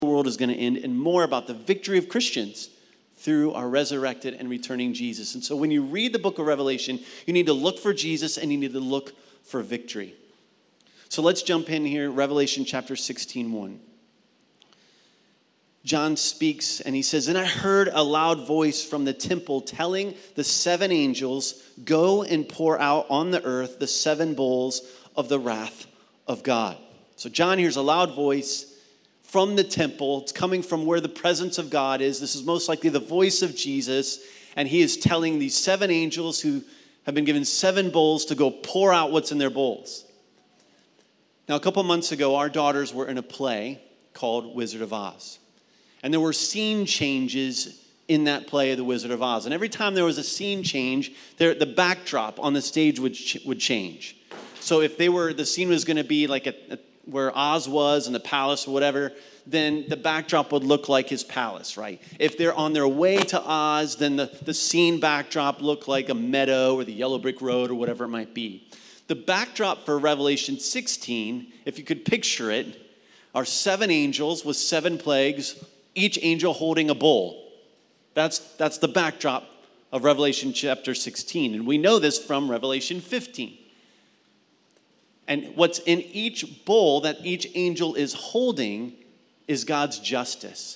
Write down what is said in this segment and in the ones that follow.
the world is going to end, and more about the victory of Christians through our resurrected and returning Jesus. And so when you read the book of Revelation, you need to look for Jesus and you need to look for victory. So let's jump in here, Revelation chapter 16:1. John speaks and he says, "And I heard a loud voice from the temple telling the 7 angels, 'Go and pour out on the earth the 7 bowls of the wrath of God.'" So John hears a loud voice from the temple. It's coming from where the presence of God is. This is most likely the voice of Jesus. And he is telling these 7 angels who have been given 7 bowls to go pour out what's in their bowls. Now, a couple months ago, our daughters were in a play called Wizard of Oz. And there were scene changes in that play of The Wizard of Oz. And every time there was a scene change, the backdrop on the stage would change. So if the scene was going to be like where Oz was in the palace or whatever, then the backdrop would look like his palace, right? If they're on their way to Oz, then the scene backdrop looked like a meadow or the yellow brick road or whatever it might be. The backdrop for Revelation 16, if you could picture it, are 7 angels with 7 plagues, each angel holding a bowl. That's the backdrop of Revelation chapter 16. And we know this from Revelation 15. And what's in each bowl that each angel is holding is God's justice.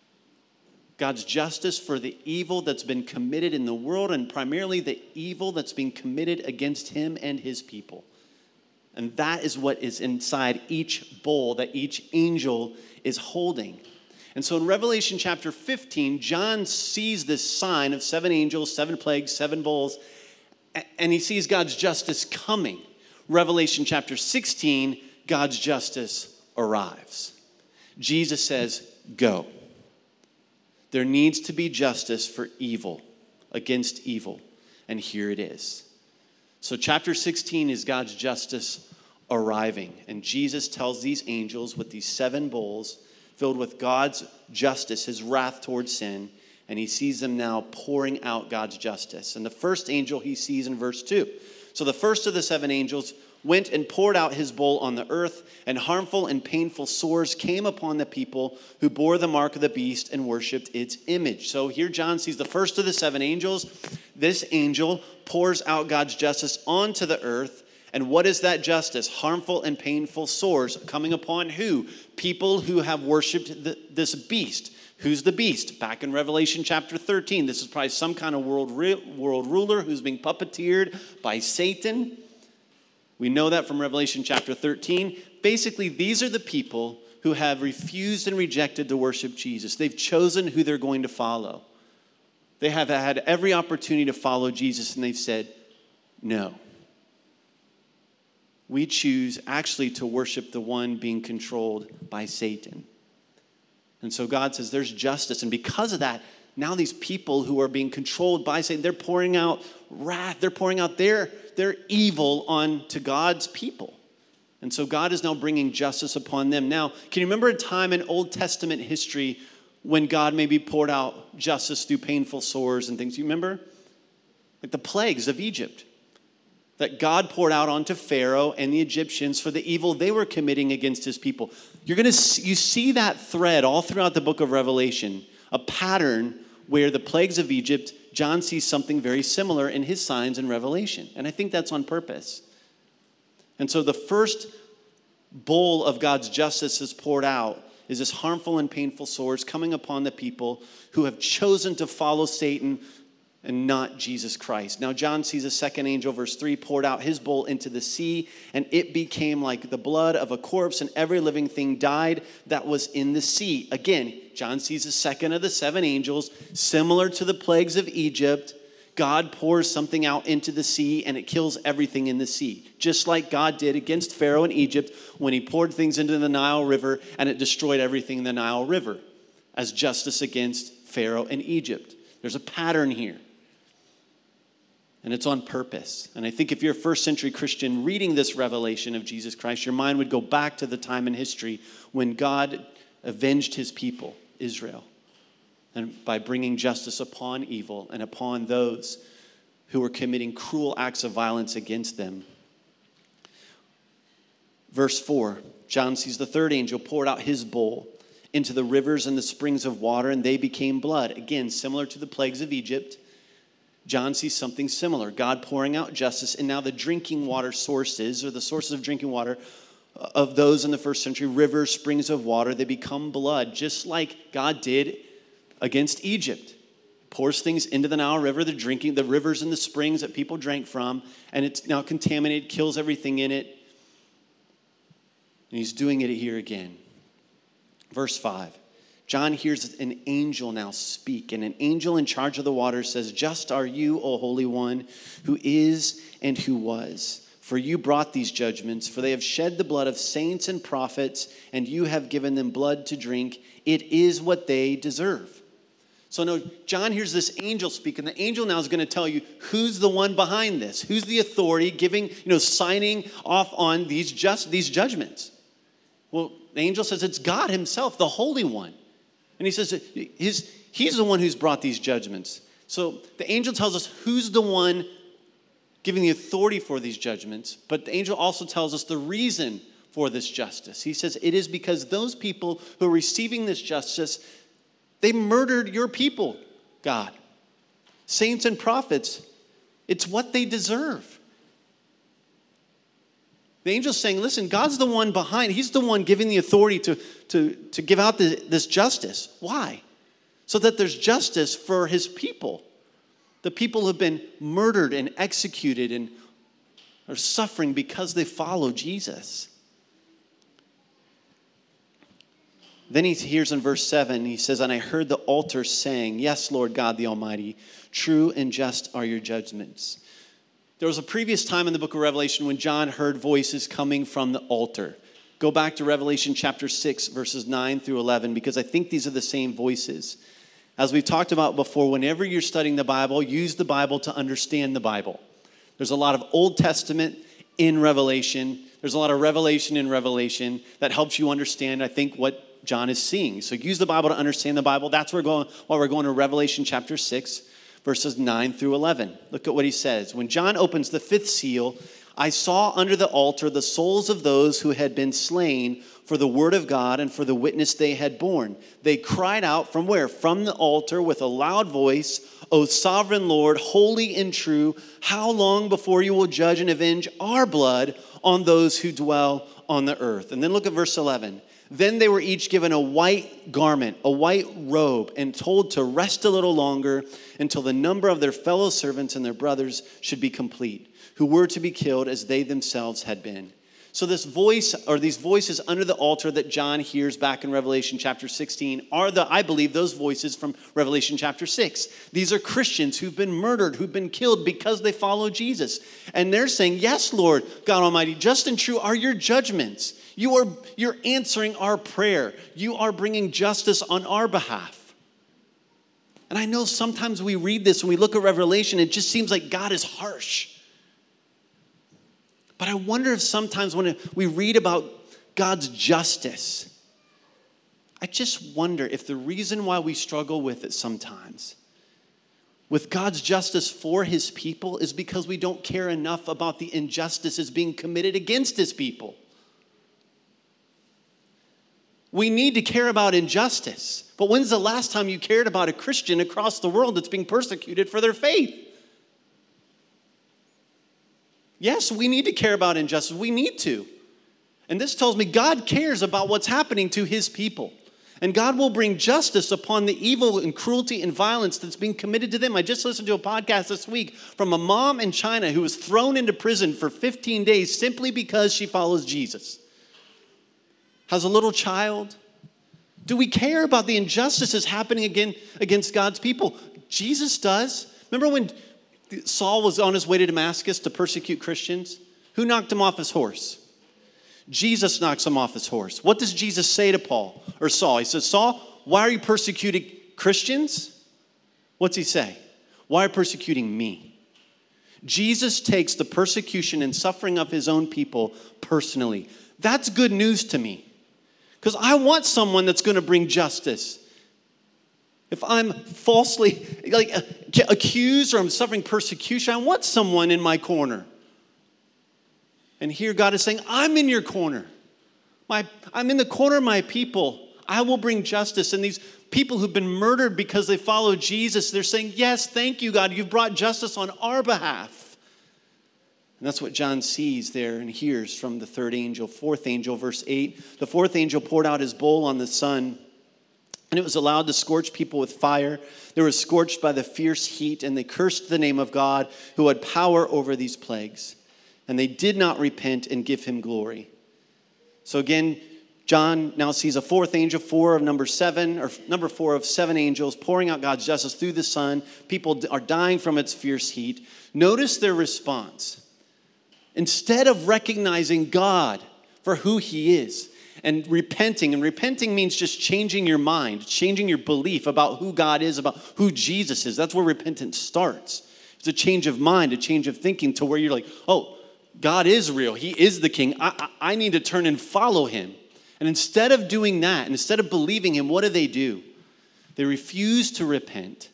God's justice for the evil that's been committed in the world, and primarily the evil that's being committed against him and his people. And that is what is inside each bowl that each angel is holding. And so in Revelation chapter 15, John sees this sign of 7 angels, 7 plagues, 7 bowls, and he sees God's justice coming. Revelation chapter 16, God's justice arrives. Jesus says, "Go." There needs to be justice for evil, against evil. And here it is. So chapter 16 is God's justice arriving. And Jesus tells these angels with these 7 bowls filled with God's justice, his wrath towards sin, and he sees them now pouring out God's justice. And the first angel he sees in verse 2. So the first of the 7 angels went and poured out his bowl on the earth, and harmful and painful sores came upon the people who bore the mark of the beast and worshipped its image. So here John sees the first of the 7 angels. This angel pours out God's justice onto the earth. And what is that justice? Harmful and painful sores coming upon who? People who have worshipped this beast. Who's the beast? Back in Revelation chapter 13, this is probably some kind of world ruler who's being puppeteered by Satan. We know that from Revelation chapter 13. Basically, these are the people who have refused and rejected to worship Jesus. They've chosen who they're going to follow. They have had every opportunity to follow Jesus, and they've said, no. We choose actually to worship the one being controlled by Satan. And so God says there's justice. And because of that, now these people who are being controlled by Satan, they're pouring out wrath. They're pouring out their evil onto God's people. And so God is now bringing justice upon them. Now, can you remember a time in Old Testament history when God maybe poured out justice through painful sores and things? You remember? Like the plagues of Egypt that God poured out onto Pharaoh and the Egyptians for the evil they were committing against his people. You see that thread all throughout the book of Revelation, a pattern where the plagues of Egypt, John sees something very similar in his signs in Revelation. And I think that's on purpose. And so the first bowl of God's justice is poured out is this harmful and painful sores coming upon the people who have chosen to follow Satan and not Jesus Christ. Now John sees a second angel, verse 3, poured out his bowl into the sea, and it became like the blood of a corpse, and every living thing died that was in the sea. Again, John sees a second of the 7 angels, similar to the plagues of Egypt. God pours something out into the sea, and it kills everything in the sea, just like God did against Pharaoh in Egypt when he poured things into the Nile River, and it destroyed everything in the Nile River as justice against Pharaoh in Egypt. There's a pattern here. And it's on purpose. And I think if you're a first century Christian reading this revelation of Jesus Christ, your mind would go back to the time in history when God avenged his people, Israel, and by bringing justice upon evil and upon those who were committing cruel acts of violence against them. Verse 4, John sees the third angel poured out his bowl into the rivers and the springs of water, and they became blood. Again, similar to the plagues of Egypt, John sees something similar. God pouring out justice, and now the drinking water sources, or the sources of drinking water of those in the first century, rivers, springs of water, they become blood, just like God did against Egypt. Pours things into the Nile River, the rivers and the springs that people drank from, and it's now contaminated, kills everything in it. And he's doing it here again. Verse 5. John hears an angel now speak, and an angel in charge of the waters says, "Just are you, O Holy One, who is and who was. For you brought these judgments, for they have shed the blood of saints and prophets, and you have given them blood to drink. It is what they deserve." So no, John hears this angel speak, and the angel now is going to tell you who's the one behind this, who's the authority giving, signing off on these judgments. Well, the angel says it's God himself, the Holy One. And he says he's the one who's brought these judgments. So the angel tells us who's the one giving the authority for these judgments, but the angel also tells us the reason for this justice. He says it is because those people who are receiving this justice, they murdered your people, God. Saints and prophets, it's what they deserve. The angel's saying, listen, God's the one behind. He's the one giving the authority to give out this justice. Why? So that there's justice for his people. The people who have been murdered and executed and are suffering because they follow Jesus. Then he hears in verse 7, he says, "And I heard the altar saying, 'Yes, Lord God the Almighty, true and just are your judgments.'" There was a previous time in the book of Revelation when John heard voices coming from the altar. Go back to Revelation chapter 6, verses 9 through 11, because I think these are the same voices. As we've talked about before, whenever you're studying the Bible, use the Bible to understand the Bible. There's a lot of Old Testament in Revelation. There's a lot of Revelation in Revelation that helps you understand, I think, what John is seeing. So use the Bible to understand the Bible. That's why we're going to Revelation chapter 6, verses 9 through 11. Look at what he says. "When John opens the fifth seal, I saw under the altar the souls of those who had been slain for the word of God and for the witness they had borne. They cried out," from where? "From the altar with a loud voice, 'O sovereign Lord, holy and true, how long before you will judge and avenge our blood on those who dwell on the earth?'" And then look at verse 11. "Then they were each given a white garment, a white robe, and told to rest a little longer until the number of their fellow servants and their brothers should be complete, who were to be killed as they themselves had been." So this voice, or these voices under the altar that John hears back in Revelation chapter 16 are I believe, those voices from Revelation chapter 6. These are Christians who've been murdered, who've been killed because they follow Jesus. And they're saying, "Yes, Lord, God Almighty, just and true are your judgments. You're answering our prayer. You are bringing justice on our behalf." And I know sometimes we read this and we look at Revelation, it just seems like God is harsh. But I wonder if sometimes when we read about God's justice, I just wonder if the reason why we struggle with it sometimes, with God's justice for his people, is because we don't care enough about the injustices being committed against his people. We need to care about injustice. But when's the last time you cared about a Christian across the world that's being persecuted for their faith? Yes, we need to care about injustice. We need to. And this tells me God cares about what's happening to his people. And God will bring justice upon the evil and cruelty and violence that's being committed to them. I just listened to a podcast this week from a mom in China who was thrown into prison for 15 days simply because she follows Jesus. Has a little child. Do we care about the injustices happening against God's people? Jesus does. Remember when Saul was on his way to Damascus to persecute Christians? Who knocked him off his horse? Jesus knocks him off his horse. What does Jesus say to Saul? He says, "Saul, why are you persecuting Christians?" What's he say? "Why are you persecuting me?" Jesus takes the persecution and suffering of his own people personally. That's good news to me. Because I want someone that's going to bring justice. If I'm falsely accused or I'm suffering persecution, I want someone in my corner. And here God is saying, I'm in your corner. I'm in the corner of my people. I will bring justice. And these people who've been murdered because they follow Jesus, they're saying, yes, thank you, God. You've brought justice on our behalf. And that's what John sees there and hears from the third angel. Fourth angel, verse 8. The fourth angel poured out his bowl on the sun, and it was allowed to scorch people with fire. They were scorched by the fierce heat, and they cursed the name of God who had power over these plagues. And they did not repent and give him glory. So again, John now sees a fourth angel, number 4 of 7 angels pouring out God's justice through the sun. People are dying from its fierce heat. Notice their response. Instead of recognizing God for who he is and repenting means just changing your mind, changing your belief about who God is, about who Jesus is. That's where repentance starts. It's a change of mind, a change of thinking to where you're like, oh, God is real. He is the king. I need to turn and follow him. And instead of doing that, and instead of believing him, what do? They refuse to repent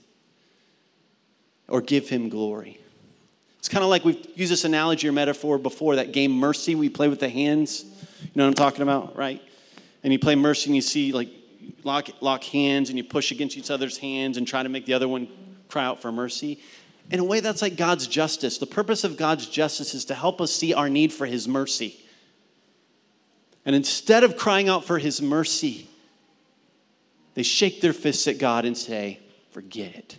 or give him glory. It's kind of like we've used this analogy or metaphor before, that game Mercy we play with the hands. You know what I'm talking about, right? And you play Mercy and you see like lock hands and you push against each other's hands and try to make the other one cry out for mercy. In a way, that's like God's justice. The purpose of God's justice is to help us see our need for his mercy. And instead of crying out for his mercy, they shake their fists at God and say, forget it.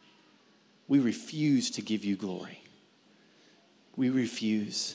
We refuse to give you glory. We refuse.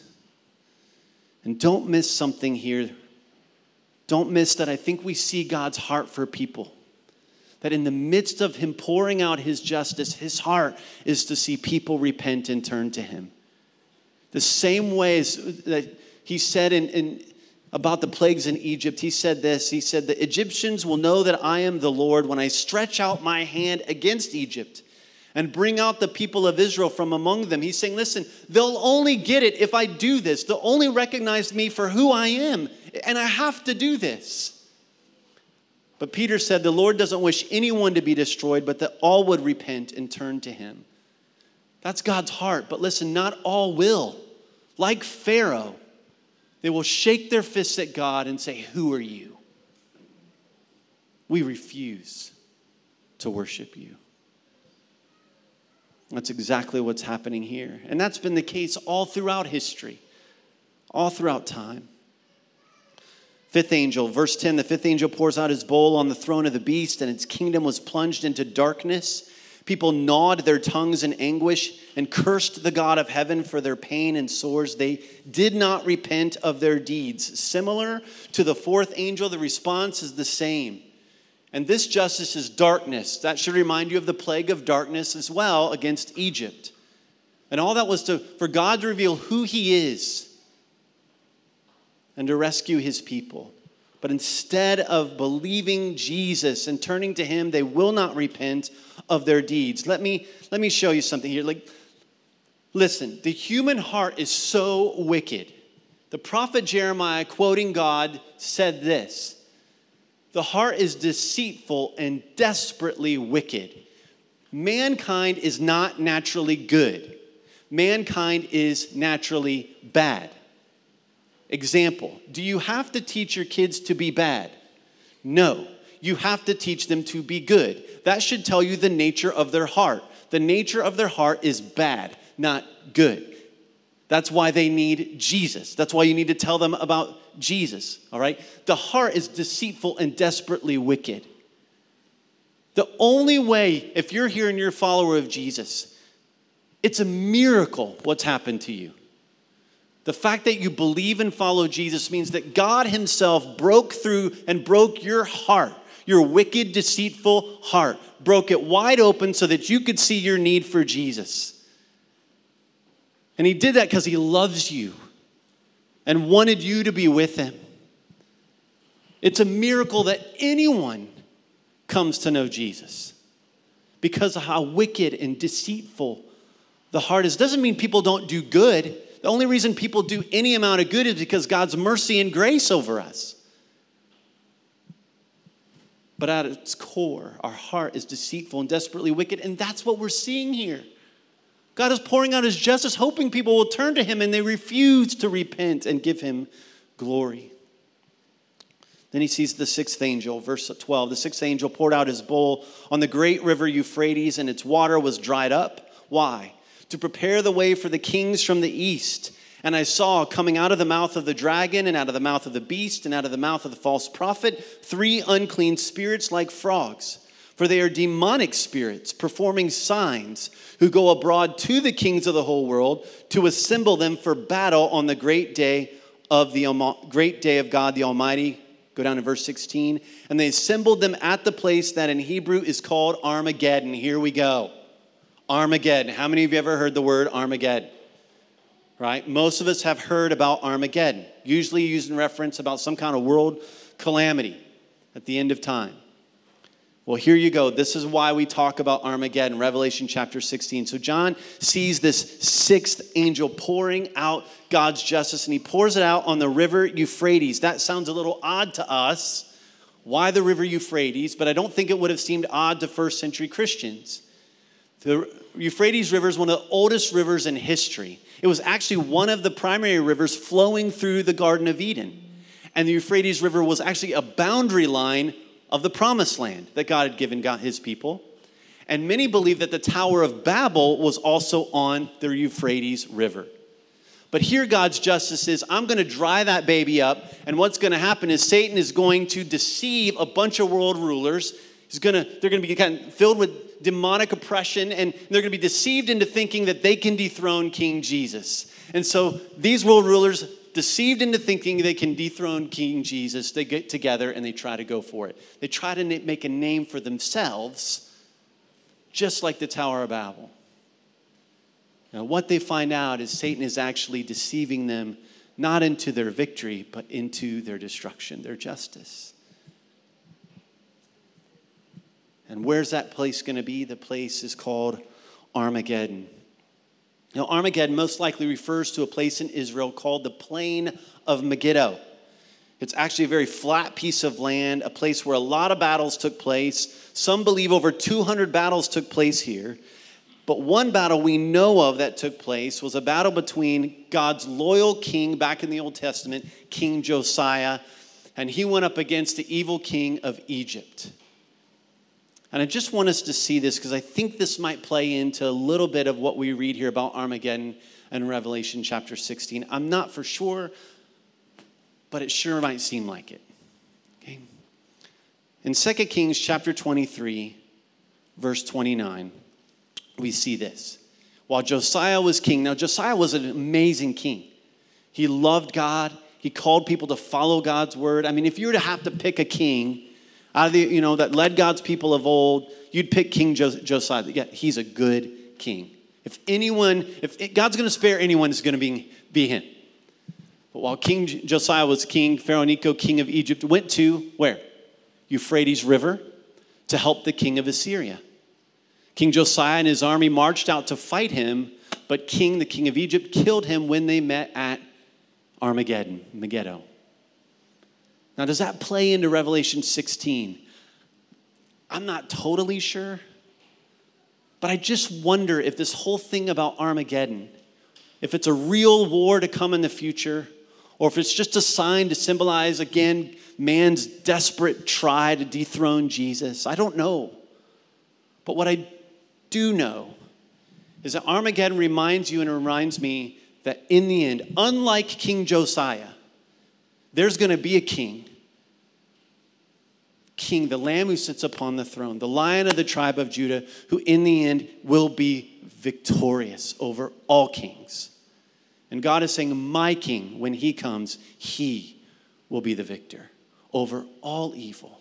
And don't miss something here. Don't miss that I think we see God's heart for people. That in the midst of him pouring out his justice, his heart is to see people repent and turn to him. The same ways that he said about the plagues in Egypt, he said this. He said, the Egyptians will know that I am the Lord when I stretch out my hand against Egypt and bring out the people of Israel from among them. He's saying, listen, they'll only get it if I do this. They'll only recognize me for who I am. And I have to do this. But Peter said, the Lord doesn't wish anyone to be destroyed, but that all would repent and turn to him. That's God's heart. But listen, not all will. Like Pharaoh, they will shake their fists at God and say, who are you? We refuse to worship you. That's exactly what's happening here. And that's been the case all throughout history, all throughout time. Fifth angel, verse 10, the fifth angel pours out his bowl on the throne of the beast, and its kingdom was plunged into darkness. People gnawed their tongues in anguish and cursed the God of heaven for their pain and sores. They did not repent of their deeds. Similar to the fourth angel, the response is the same. And this justice is darkness. That should remind you of the plague of darkness as well against Egypt. And all that was for God to reveal who he is and to rescue his people. But instead of believing Jesus and turning to him, they will not repent of their deeds. Let me show you something here. Listen, the human heart is so wicked. The prophet Jeremiah, quoting God, said this: the heart is deceitful and desperately wicked. Mankind is not naturally good. Mankind is naturally bad. Example, do you have to teach your kids to be bad? No, you have to teach them to be good. That should tell you the nature of their heart. The nature of their heart is bad, not good. That's why they need Jesus. That's why you need to tell them about Jesus, all right? The heart is deceitful and desperately wicked. The only way, if you're here and you're a follower of Jesus, it's a miracle what's happened to you. The fact that you believe and follow Jesus means that God himself broke through and broke your heart, your wicked, deceitful heart, broke it wide open so that you could see your need for Jesus. And he did that because he loves you and wanted you to be with him. It's a miracle that anyone comes to know Jesus because of how wicked and deceitful the heart is. Doesn't mean people don't do good. The only reason people do any amount of good is because God's mercy and grace over us. But at its core, our heart is deceitful and desperately wicked, and that's what we're seeing here. God is pouring out his justice, hoping people will turn to him, and they refuse to repent and give him glory. Then he sees the sixth angel, verse 12. The sixth angel poured out his bowl on the great river Euphrates, and its water was dried up. Why? To prepare the way for the kings from the east. And I saw coming out of the mouth of the dragon, and out of the mouth of the beast, and out of the mouth of the false prophet, 3 unclean spirits like frogs. For they are demonic spirits, performing signs, who go abroad to the kings of the whole world to assemble them for battle on the great day of God the Almighty. Go down to verse 16. And they assembled them at the place that in Hebrew is called Armageddon. Here we go. Armageddon. How many of you ever heard the word Armageddon? Right? Most of us have heard about Armageddon, usually used in reference about some kind of world calamity at the end of time. Well, here you go. This is why we talk about Armageddon, Revelation chapter 16. So John sees this sixth angel pouring out God's justice, and he pours it out on the river Euphrates. That sounds a little odd to us. Why the river Euphrates? But I don't think it would have seemed odd to first century Christians. The Euphrates River is one of the oldest rivers in history. It was actually one of the primary rivers flowing through the Garden of Eden. And the Euphrates River was actually a boundary line of the promised land that God had given his people. And many believe that the Tower of Babel was also on the Euphrates River. But here God's justice is, I'm going to dry that baby up, and what's going to happen is Satan is going to deceive a bunch of world rulers. They're going to be kind of filled with demonic oppression, and they're going to be deceived into thinking that they can dethrone King Jesus. And so these world rulers, deceived into thinking they can dethrone King Jesus, they get together and they try to go for it. They try to make a name for themselves, just like the Tower of Babel. Now, what they find out is Satan is actually deceiving them, not into their victory, but into their destruction, their justice. And where's that place going to be? The place is called Armageddon. Now, Armageddon most likely refers to a place in Israel called the Plain of Megiddo. It's actually a very flat piece of land, a place where a lot of battles took place. Some believe over 200 battles took place here. But one battle we know of that took place was a battle between God's loyal king back in the Old Testament, King Josiah, and he went up against the evil king of Egypt. And I just want us to see this because I think this might play into a little bit of what we read here about Armageddon in Revelation chapter 16. I'm not for sure, but it sure might seem like it. Okay? In 2 Kings chapter 23, verse 29, we see this. While Josiah was king, now Josiah was an amazing king. He loved God. He called people to follow God's word. I mean, if you were to have to pick a king out of the, that led God's people of old, you'd pick King Josiah. Yeah, he's a good king. If God's going to spare anyone, it's going to be him. But while King Josiah was king, Pharaoh Necho, king of Egypt, went to where? Euphrates River to help the king of Assyria. King Josiah and his army marched out to fight him, but the king of Egypt, killed him when they met at Armageddon, Megiddo. Now, does that play into Revelation 16? I'm not totally sure. But I just wonder if this whole thing about Armageddon, if it's a real war to come in the future, or if it's just a sign to symbolize, again, man's desperate try to dethrone Jesus. I don't know. But what I do know is that Armageddon reminds you and it reminds me that in the end, unlike King Josiah, there's going to be a king, the Lamb who sits upon the throne, the Lion of the tribe of Judah, who in the end will be victorious over all kings. And God is saying, my king, when he comes, he will be the victor over all evil,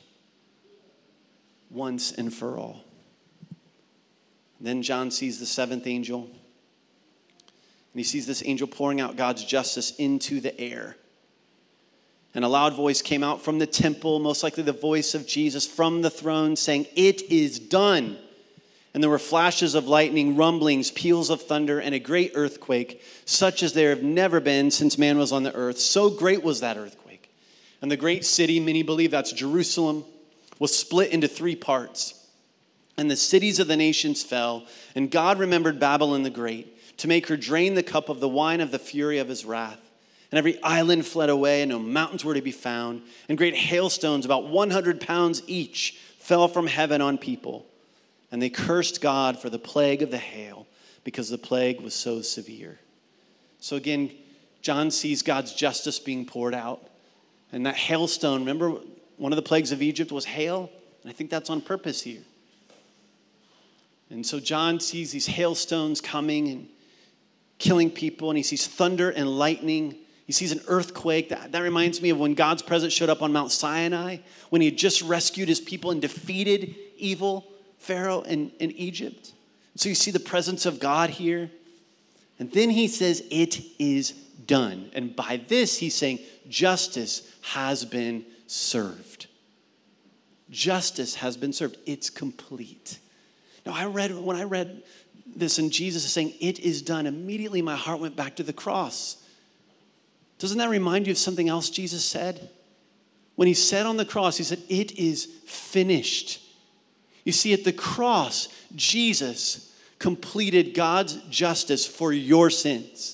once and for all. Then John sees the seventh angel, and he sees this angel pouring out God's justice into the air. And a loud voice came out from the temple, most likely the voice of Jesus from the throne, saying, "It is done." And there were flashes of lightning, rumblings, peals of thunder, and a great earthquake, such as there have never been since man was on the earth. So great was that earthquake. And the great city, many believe that's Jerusalem, was split into 3 parts. And the cities of the nations fell. And God remembered Babylon the Great, to make her drain the cup of the wine of the fury of his wrath, And every island fled away, and no mountains were to be found. And great hailstones, about 100 pounds each, fell from heaven on people. And they cursed God for the plague of the hail, because the plague was so severe. So again, John sees God's justice being poured out. And that hailstone, remember, one of the plagues of Egypt was hail? And I think that's on purpose here. And so John sees these hailstones coming and killing people, and he sees thunder and lightning. He sees an earthquake. That reminds me of when God's presence showed up on Mount Sinai, when he had just rescued his people and defeated evil Pharaoh in Egypt. So you see the presence of God here. And then he says, it is done. And by this, he's saying, justice has been served. Justice has been served. It's complete. Now, when I read this and Jesus is saying, it is done, immediately my heart went back to the cross. Doesn't that remind you of something else Jesus said? When he said on the cross, he said, it is finished. You see, at the cross, Jesus completed God's justice for your sins.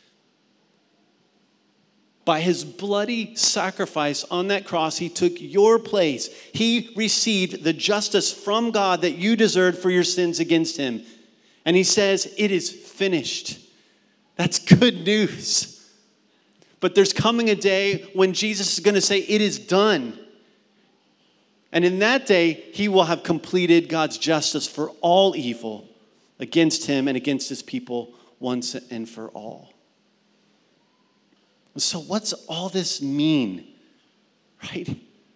By his bloody sacrifice on that cross, he took your place. He received the justice from God that you deserved for your sins against him. And he says, it is finished. That's good news. But there's coming a day when Jesus is going to say, it is done. And in that day, he will have completed God's justice for all evil against him and against his people once and for all. So what's all this mean, right?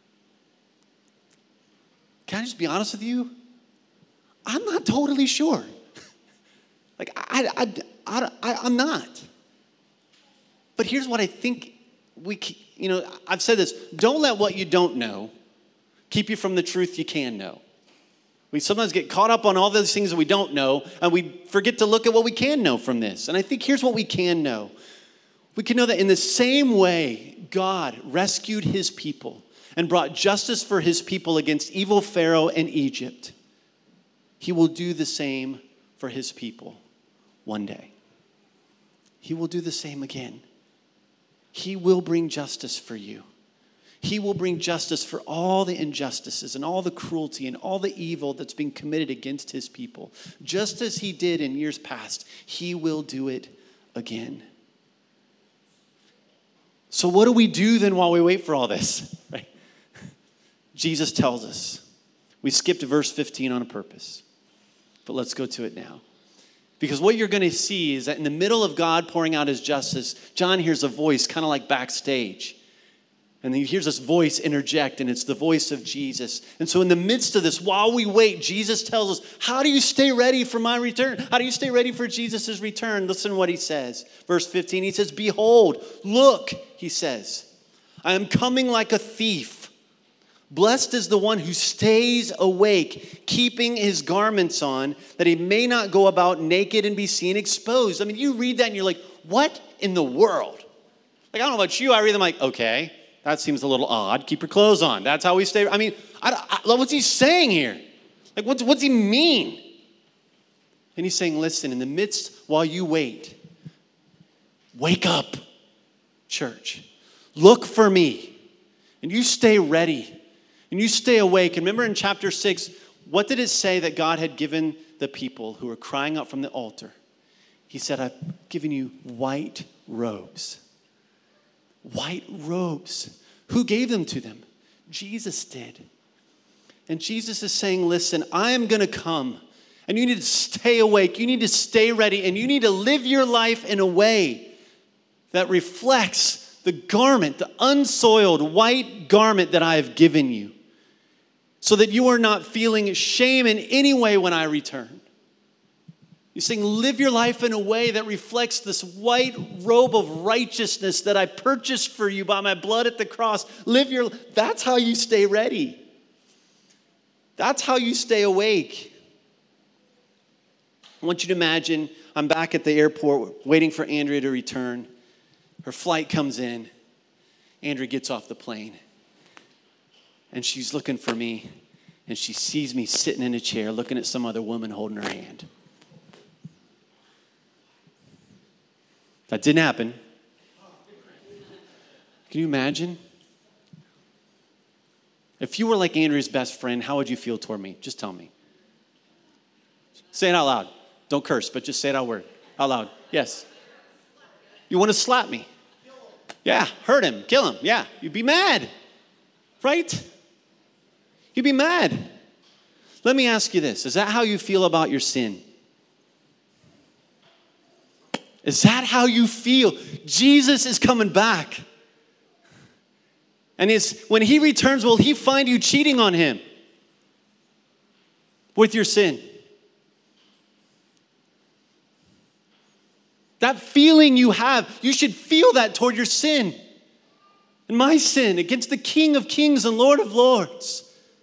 Can I just be honest with you? I'm not totally sure. Like, I'm not. But here's what I think I've said this. Don't let what you don't know keep you from the truth you can know. We sometimes get caught up on all those things that we don't know, and we forget to look at what we can know from this. And I think here's what we can know. We can know that in the same way God rescued his people and brought justice for his people against evil Pharaoh and Egypt, he will do the same for his people one day. He will do the same again. He will bring justice for you. He will bring justice for all the injustices and all the cruelty and all the evil that's being committed against his people. Just as he did in years past, he will do it again. So what do we do then while we wait for all this? Right? Jesus tells us. We skipped verse 15 on purpose, but let's go to it now. Because what you're going to see is that in the middle of God pouring out his justice, John hears a voice kind of like backstage. And he hears this voice interject, and it's the voice of Jesus. And so in the midst of this, while we wait, Jesus tells us, how do you stay ready for my return? How do you stay ready for Jesus' return? Listen to what he says. Verse 15, he says, behold, look, he says, I am coming like a thief. Blessed is the one who stays awake, keeping his garments on, that he may not go about naked and be seen exposed. I mean, you read that and you're like, what in the world? Like, I don't know about you. I read them like, okay, that seems a little odd. Keep your clothes on. That's how we stay. I mean, what's he saying here? Like, what's he mean? And he's saying, listen, in the midst, while you wait, wake up, church. Look for me. And you stay ready. And you stay awake. And remember in chapter 6, what did it say that God had given the people who were crying out from the altar? He said, I've given you white robes. White robes. Who gave them to them? Jesus did. And Jesus is saying, listen, I am going to come. And you need to stay awake. You need to stay ready. And you need to live your life in a way that reflects the garment, the unsoiled white garment that I have given you. So that you are not feeling shame in any way when I return. He's saying, live your life in a way that reflects this white robe of righteousness that I purchased for you by my blood at the cross. That's how you stay ready. That's how you stay awake. I want you to imagine I'm back at the airport waiting for Andrea to return. Her flight comes in. Andrea gets off the plane. And she's looking for me. And she sees me sitting in a chair looking at some other woman holding her hand. That didn't happen. Can you imagine? If you were like Andrea's best friend, how would you feel toward me? Just tell me. Say it out loud. Don't curse, but just say it out loud. Yes. You want to slap me? Yeah, hurt him, kill him. Yeah, you'd be mad, right? You'd be mad. Let me ask you this. Is that how you feel about your sin? Is that how you feel? Jesus is coming back. And when he returns, will he find you cheating on him with your sin? That feeling you have, you should feel that toward your sin. And my sin against the King of Kings and Lord of Lords.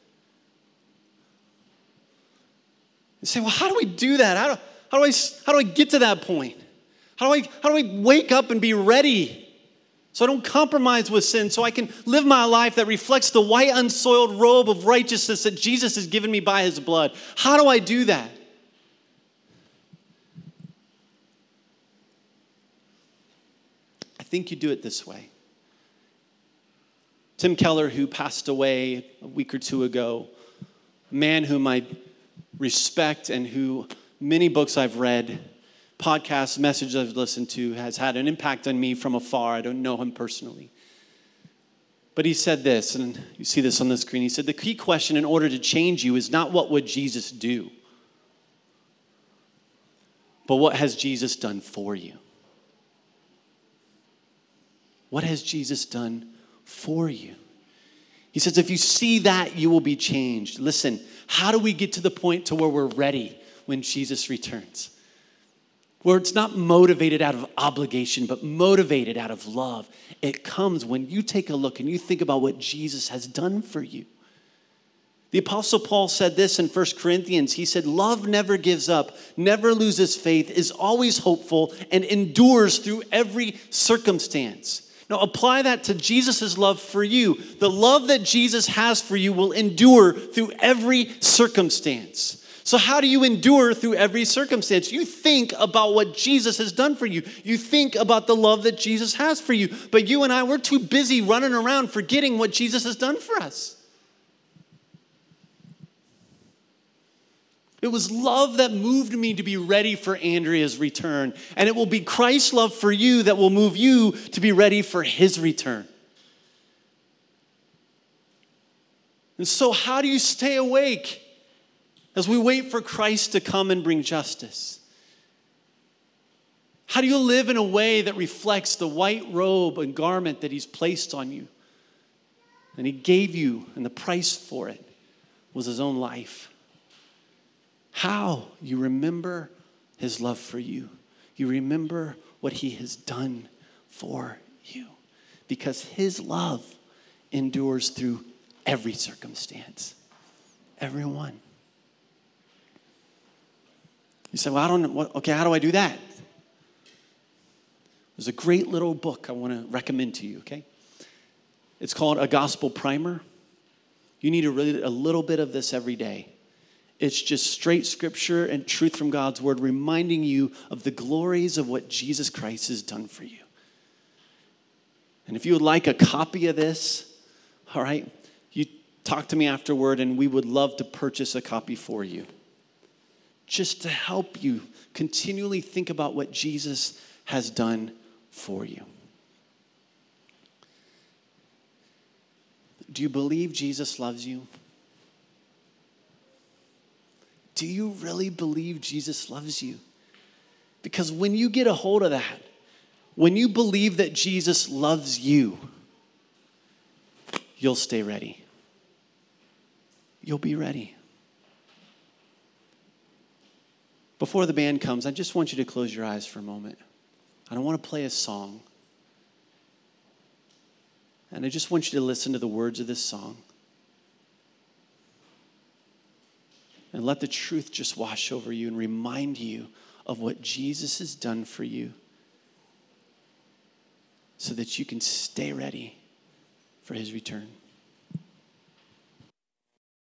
You say, well, how do we do that? How do I get to that point? How do I wake up and be ready so I don't compromise with sin, so I can live my life that reflects the white unsoiled robe of righteousness that Jesus has given me by his blood? How do I do that? I think you do it this way. Tim Keller, who passed away a week or two ago, a man whom I respect and who many books I've read, podcasts, messages I've listened to, has had an impact on me from afar. I don't know him personally. But he said this, and you see this on the screen. He said, the key question in order to change you is not what would Jesus do, but what has Jesus done for you? What has Jesus done for you? He says, if you see that, you will be changed. Listen, how do we get to the point to where we're ready when Jesus returns? Where it's not motivated out of obligation, but motivated out of love. It comes when you take a look and you think about what Jesus has done for you. The Apostle Paul said this in 1 Corinthians. He said, love never gives up, never loses faith, is always hopeful, and endures through every circumstance. Now apply that to Jesus' love for you. The love that Jesus has for you will endure through every circumstance. So how do you endure through every circumstance? You think about what Jesus has done for you. You think about the love that Jesus has for you. But you and I, we're too busy running around forgetting what Jesus has done for us. It was love that moved me to be ready for Andrea's return. And it will be Christ's love for you that will move you to be ready for his return. And so how do you stay awake as we wait for Christ to come and bring justice? How do you live in a way that reflects the white robe and garment that he's placed on you? And he gave you, and the price for it was his own life. How? You remember his love for you. You remember what he has done for you. Because his love endures through every circumstance. Every one. You say, well, I don't know. Okay, how do I do that? There's a great little book I want to recommend to you, okay? It's called A Gospel Primer. You need to read a little bit of this every day. It's just straight scripture and truth from God's word, reminding you of the glories of what Jesus Christ has done for you. And if you would like a copy of this, all right, you talk to me afterward and we would love to purchase a copy for you. Just to help you continually think about what Jesus has done for you. Do you believe Jesus loves you? Do you really believe Jesus loves you? Because when you get a hold of that, when you believe that Jesus loves you, you'll stay ready. You'll be ready. Before the band comes, I just want you to close your eyes for a moment. I don't want to play a song. And I just want you to listen to the words of this song. And let the truth just wash over you and remind you of what Jesus has done for you so that you can stay ready for his return.